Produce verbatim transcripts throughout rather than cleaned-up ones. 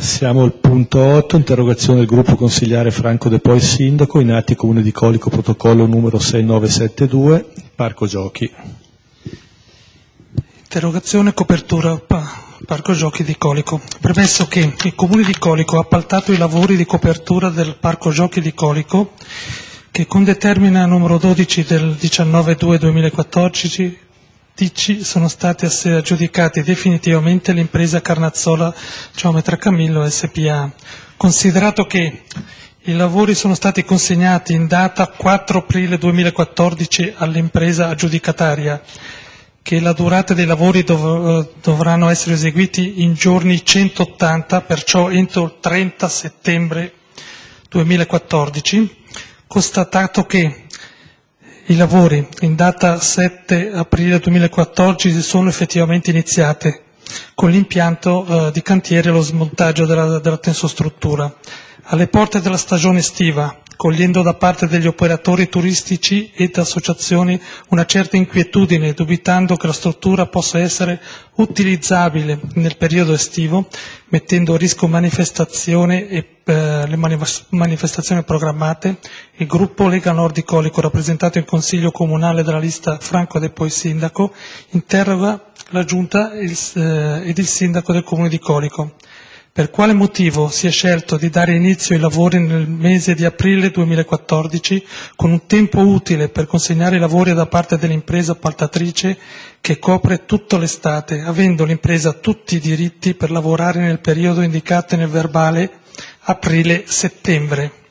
Siamo al punto otto, interrogazione del gruppo consigliare Franco De Poi Sindaco, in atti Comune di Colico, protocollo numero sei nove sette due, Parco Giochi. Interrogazione copertura Parco Giochi di Colico. Premesso che il Comune di Colico ha appaltato i lavori di copertura del Parco Giochi di Colico, che con determina numero dodici del diciannove due duemilaquattordici sono stati aggiudicati definitivamente l'impresa Carnazzola Geometra Camillo S P A. Considerato che i lavori sono stati consegnati in data quattro aprile duemilaquattordici all'impresa aggiudicataria, che la durata dei lavori dov- dovranno essere eseguiti in giorni centottanta, perciò entro il trenta settembre duemilaquattordici, constatato che i lavori in data sette aprile duemilaquattordici sono effettivamente iniziati con l'impianto eh, di cantiere e lo smontaggio della, della tensostruttura. Alle porte della stagione estiva, cogliendo da parte degli operatori turistici ed associazioni una certa inquietudine, dubitando che la struttura possa essere utilizzabile nel periodo estivo, mettendo a rischio manifestazione e eh, le manifestazioni programmate, il gruppo Lega Nord di Colico, rappresentato in Consiglio Comunale dalla lista Franco De Poi Sindaco, interroga la Giunta ed il Sindaco del Comune di Colico. Per quale motivo si è scelto di dare inizio ai lavori nel mese di aprile duemilaquattordici con un tempo utile per consegnare i lavori da parte dell'impresa appaltatrice che copre tutta l'estate, avendo l'impresa tutti i diritti per lavorare nel periodo indicato nel verbale aprile-settembre?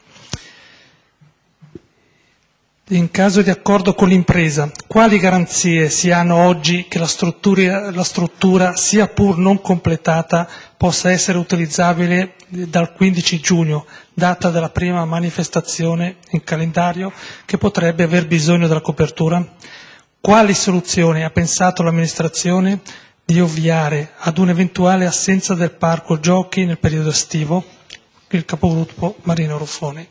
In caso di accordo con l'impresa, quali garanzie si hanno oggi che la struttura, la struttura, sia pur non completata, possa essere utilizzabile dal quindici giugno, data della prima manifestazione in calendario, che potrebbe aver bisogno della copertura? Quali soluzioni ha pensato l'amministrazione di ovviare ad un'eventuale assenza del parco giochi nel periodo estivo? Il capogruppo Marino Ruffoni.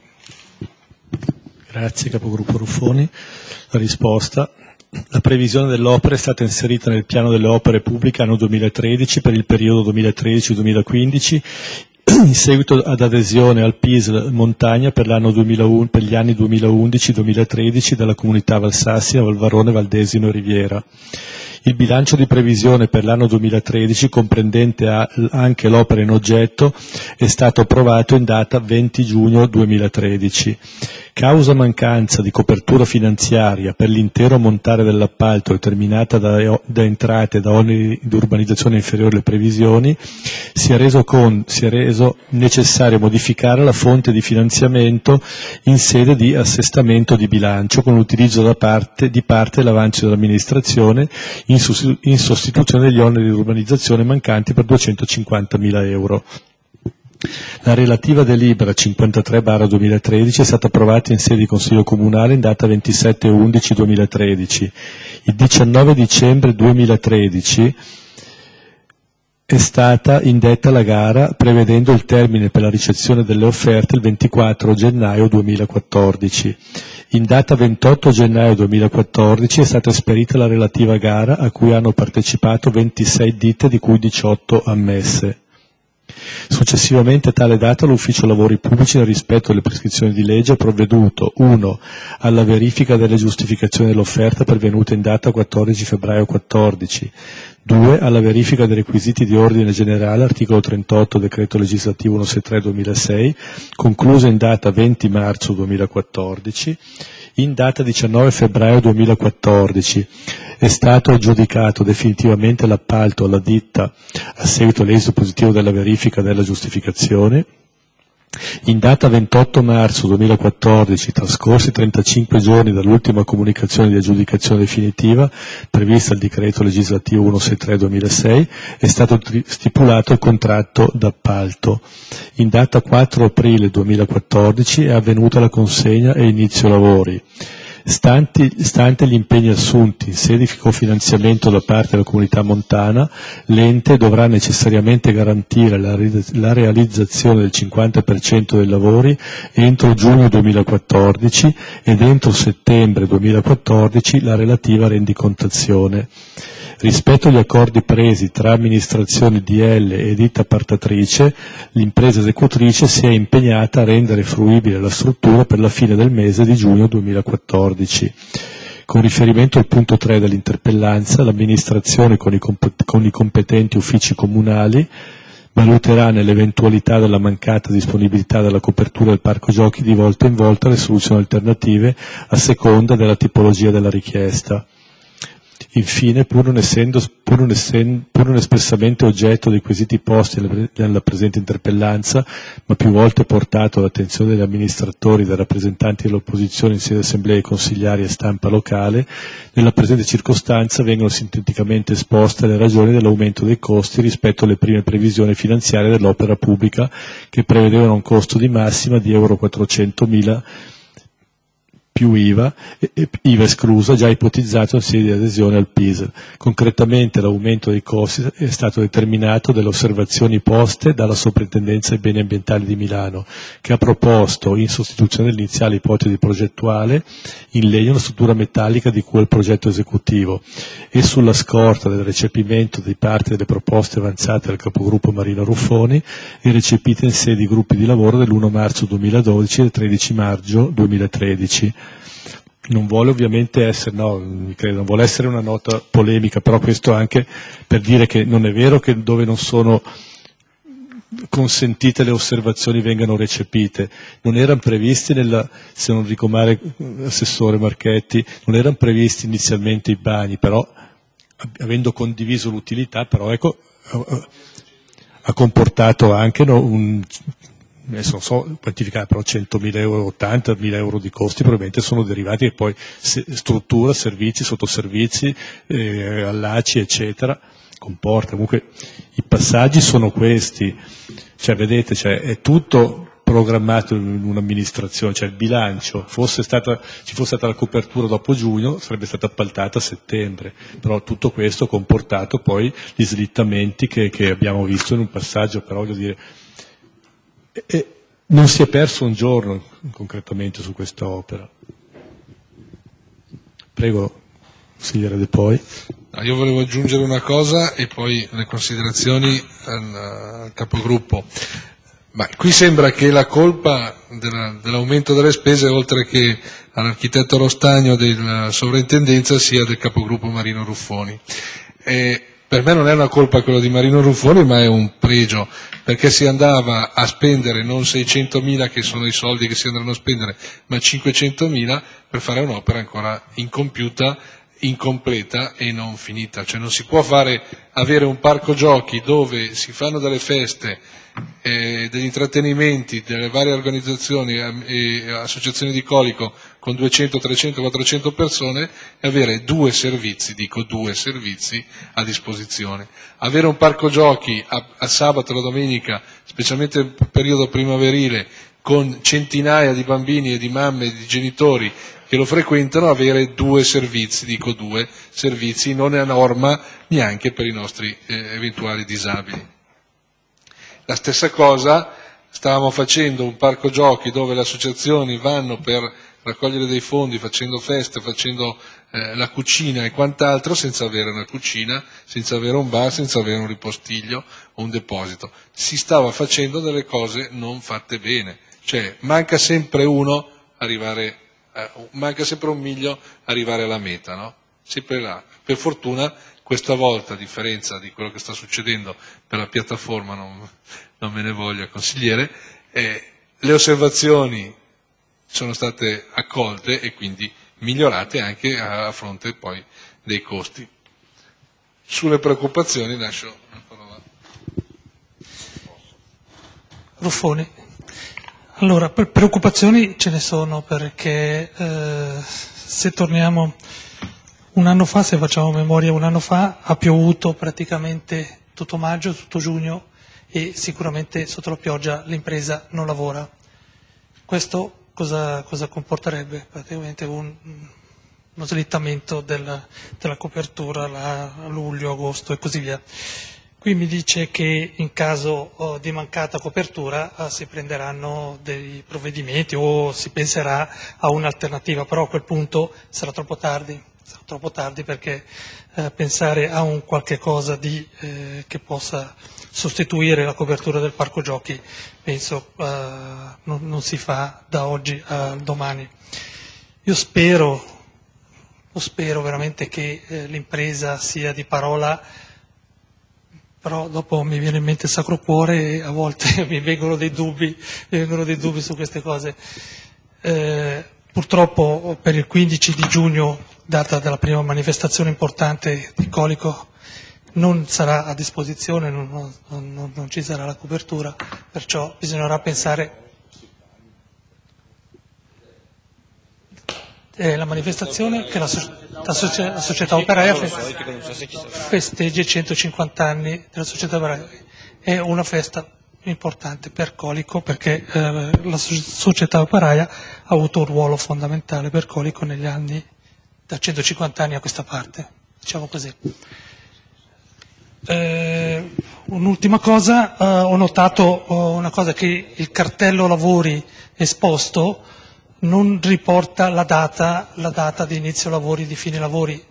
Grazie capogruppo Ruffoni. La risposta. La previsione dell'opera è stata inserita nel piano delle opere pubbliche anno duemilatredici per il periodo duemilatredici duemilaquindici in seguito ad adesione al P I S L Montagna per, l'anno duemilauno, per gli anni duemilaundici duemilatredici dalla comunità Valsassina, Valvarone, Valdesino e Riviera. Il bilancio di previsione per l'anno duemilatredici, comprendente anche l'opera in oggetto, è stato approvato in data venti giugno duemilatredici. Causa mancanza di copertura finanziaria per l'intero ammontare dell'appalto determinata da, da entrate e da oneri di urbanizzazione inferiori alle previsioni, si è reso, con, si è reso necessario modificare la fonte di finanziamento in sede di assestamento di bilancio con l'utilizzo da parte, di parte dell'avanzo dell'amministrazione in, in sostituzione degli oneri di urbanizzazione mancanti per duecentocinquantamila euro. La relativa delibera cinquantatré barra duemilatredici è stata approvata in sede di Consiglio Comunale in data ventisette undici duemilatredici. Il diciannove dicembre duemilatredici è stata indetta la gara prevedendo il termine per la ricezione delle offerte il ventiquattro gennaio duemilaquattordici. In data ventotto gennaio duemilaquattordici è stata esperita la relativa gara a cui hanno partecipato ventisei ditte di cui diciotto ammesse. Successivamente a tale data l'Ufficio Lavori Pubblici, nel rispetto delle prescrizioni di legge, ha provveduto uno alla verifica delle giustificazioni dell'offerta pervenuta in data quattordici febbraio quattordici, due alla verifica dei requisiti di ordine generale, articolo trentotto decreto legislativo centosettantatré duemilasei, conclusa in data venti marzo duemilaquattordici. In data diciannove febbraio duemilaquattordici è stato aggiudicato definitivamente l'appalto alla ditta a seguito all'esito positivo della verifica della giustificazione. In data ventotto marzo duemilaquattordici, trascorsi trentacinque giorni dall'ultima comunicazione di aggiudicazione definitiva prevista al decreto legislativo centosettantatré duemilasei, è stato stipulato il contratto d'appalto. In data quattro aprile duemilaquattordici è avvenuta la consegna e inizio lavori. Stanti, stante gli impegni assunti in sede di cofinanziamento da parte della comunità montana, l'ente dovrà necessariamente garantire la, la realizzazione del cinquanta per cento dei lavori entro giugno duemilaquattordici ed entro settembre duemilaquattordici la relativa rendicontazione. Rispetto agli accordi presi tra amministrazioni D L e ditta appaltatrice, l'impresa esecutrice si è impegnata a rendere fruibile la struttura per la fine del mese di giugno duemilaquattordici. Con riferimento al punto tre dell'interpellanza, l'amministrazione con i, comp- con i competenti uffici comunali valuterà nell'eventualità della mancata disponibilità della copertura del parco giochi di volta in volta le soluzioni alternative a seconda della tipologia della richiesta. Infine, pur non essendo, pur non essendo, pur non espressamente oggetto dei quesiti posti nella presente interpellanza, ma più volte portato all'attenzione degli amministratori e dei rappresentanti dell'opposizione in sede assemblee consigliari e stampa locale, nella presente circostanza vengono sinteticamente esposte le ragioni dell'aumento dei costi rispetto alle prime previsioni finanziarie dell'opera pubblica, che prevedevano un costo di massima di euro quattrocentomila più I V A, e I V A esclusa, già ipotizzato in sede di adesione al P I S. Concretamente l'aumento dei costi è stato determinato dalle osservazioni poste dalla Soprintendenza ai Beni Ambientali di Milano, che ha proposto, in sostituzione dell'iniziale ipotesi progettuale, in legno una struttura metallica di cui è il progetto esecutivo, e sulla scorta del recepimento di parte delle proposte avanzate dal capogruppo Marino Ruffoni e recepite in sede di gruppi di lavoro dell'primo marzo duemiladodici e del tredici maggio duemilatredici. Non vuole ovviamente essere, no, credo, non vuole essere una nota polemica, però questo anche per dire che non è vero che dove non sono consentite le osservazioni vengano recepite. Non erano previsti, nella, se non dico male, assessore Marchetti, non erano previsti inizialmente i bagni, però avendo condiviso l'utilità, però ecco, ha comportato anche no, un... adesso non so quantificare, però centomila euro, ottantamila euro di costi probabilmente sono derivati, e poi se, struttura, servizi, sottoservizi, eh, allacci, eccetera, comporta. Comunque i passaggi sono questi, cioè vedete, cioè, è tutto programmato in un'amministrazione, cioè il bilancio, fosse stata, ci fosse stata la copertura dopo giugno, sarebbe stata appaltata a settembre, però tutto questo ha comportato poi gli slittamenti che, che abbiamo visto in un passaggio, però voglio dire, e non si è perso un giorno concretamente su questa opera. Prego, consigliere De Poi. Io volevo aggiungere una cosa e poi le considerazioni al, al capogruppo. Ma qui sembra che la colpa della, dell'aumento delle spese, oltre che all'architetto Rostagno della sovrintendenza, sia del capogruppo Marino Ruffoni. E per me non è una colpa quello di Marino Ruffoni, ma è un pregio, perché si andava a spendere non seicentomila, che sono i soldi che si andranno a spendere, ma cinquecentomila per fare un'opera ancora incompiuta, incompleta e non finita. Cioè non si può fare, avere un parco giochi dove si fanno delle feste, eh, degli intrattenimenti delle varie organizzazioni e eh, associazioni di colico con duecento, trecento, quattrocento persone e avere due servizi, dico due servizi a disposizione. Avere un parco giochi a, a sabato e la domenica, specialmente nel periodo primaverile, con centinaia di bambini e di mamme e di genitori che lo frequentano, avere due servizi, dico due servizi, non è a norma neanche per i nostri eh, eventuali disabili. La stessa cosa, stavamo facendo un parco giochi dove le associazioni vanno per raccogliere dei fondi, facendo feste, facendo eh, la cucina e quant'altro, senza avere una cucina, senza avere un bar, senza avere un ripostiglio o un deposito. Si stava facendo delle cose non fatte bene, cioè manca sempre uno arrivare, eh, manca sempre un miglio arrivare alla meta, no? Sempre là. Per fortuna questa volta, a differenza di quello che sta succedendo per la piattaforma, non, non me ne voglia consigliere, eh, le osservazioni sono state accolte e quindi migliorate anche a, a fronte poi dei costi. Sulle preoccupazioni lascio la parola. Ruffoni. Allora, preoccupazioni ce ne sono, perché eh, se torniamo un anno fa, se facciamo memoria, un anno fa ha piovuto praticamente tutto maggio, tutto giugno, e sicuramente sotto la pioggia l'impresa non lavora. Questo cosa, cosa comporterebbe? Praticamente un, uno slittamento della, della copertura a luglio, agosto e così via. Qui mi dice che in caso oh, di mancata copertura eh, si prenderanno dei provvedimenti o si penserà a un'alternativa, però a quel punto sarà troppo tardi. troppo tardi perché eh, pensare a un qualche cosa di, eh, che possa sostituire la copertura del parco giochi penso eh, non, non si fa da oggi a domani. Io spero, lo spero veramente che eh, l'impresa sia di parola, però dopo mi viene in mente il Sacro Cuore e a volte mi vengono dei dubbi, mi vengono dei dubbi su queste cose. Eh, purtroppo per il quindici di giugno, data della prima manifestazione importante di Colico, non sarà a disposizione, non, non, non, non ci sarà la copertura, perciò bisognerà pensare. Eh, la manifestazione che la, la, socia, la società operaia festeggia i centocinquanta anni della società operaia, è una festa importante per Colico perché eh, la società operaia ha avuto un ruolo fondamentale per Colico negli anni, da centocinquanta anni a questa parte, diciamo così. Eh, un'ultima cosa, eh, ho notato oh, una cosa, che il cartello lavori esposto non riporta la data, la data di inizio lavori, di fine lavori.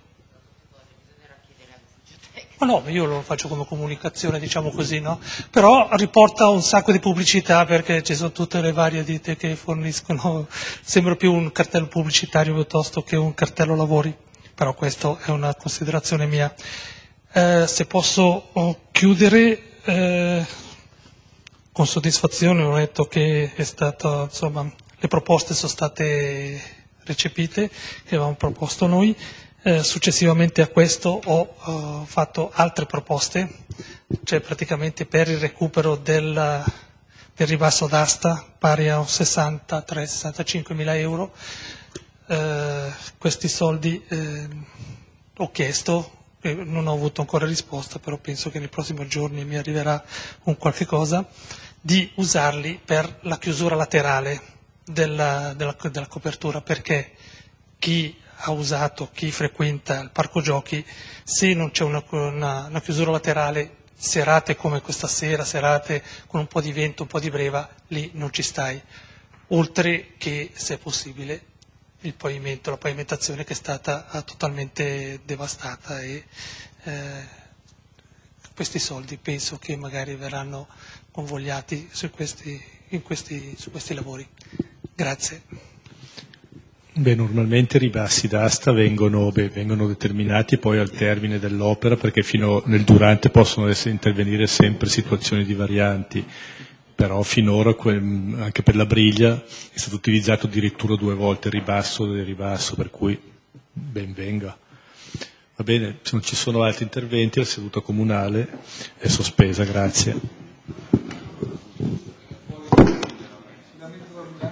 Ma no, io lo faccio come comunicazione, diciamo così, no? Però riporta un sacco di pubblicità perché ci sono tutte le varie ditte che forniscono, sembra più un cartello pubblicitario piuttosto che un cartello lavori, però questa è una considerazione mia. Eh, se posso oh, chiudere eh, con soddisfazione, ho detto che è stata, insomma, le proposte sono state recepite, che avevamo proposto noi. Eh, successivamente a questo ho uh, fatto altre proposte, cioè praticamente per il recupero del, del ribasso d'asta pari a sessantatré sessantacinque mila euro. Eh, questi soldi eh, ho chiesto, eh, non ho avuto ancora risposta, però penso che nei prossimi giorni mi arriverà un qualche cosa, di usarli per la chiusura laterale della, della, della copertura, perché chi ha usato, chi frequenta il parco giochi, se non c'è una, una, una chiusura laterale, serate come questa sera, serate con un po' di vento, un po' di breva, lì non ci stai. Oltre che, se è possibile, il pavimento, la pavimentazione che è stata totalmente devastata e eh, questi soldi penso che magari verranno convogliati su questi, in questi, su questi lavori. Grazie. Beh, normalmente i ribassi d'asta vengono, beh, vengono determinati poi al termine dell'opera, perché fino nel durante possono essere, intervenire sempre situazioni di varianti, però finora anche per la briglia è stato utilizzato addirittura due volte il ribasso del ribasso, per cui ben venga. Va bene, se non ci sono altri interventi la seduta comunale è sospesa, grazie.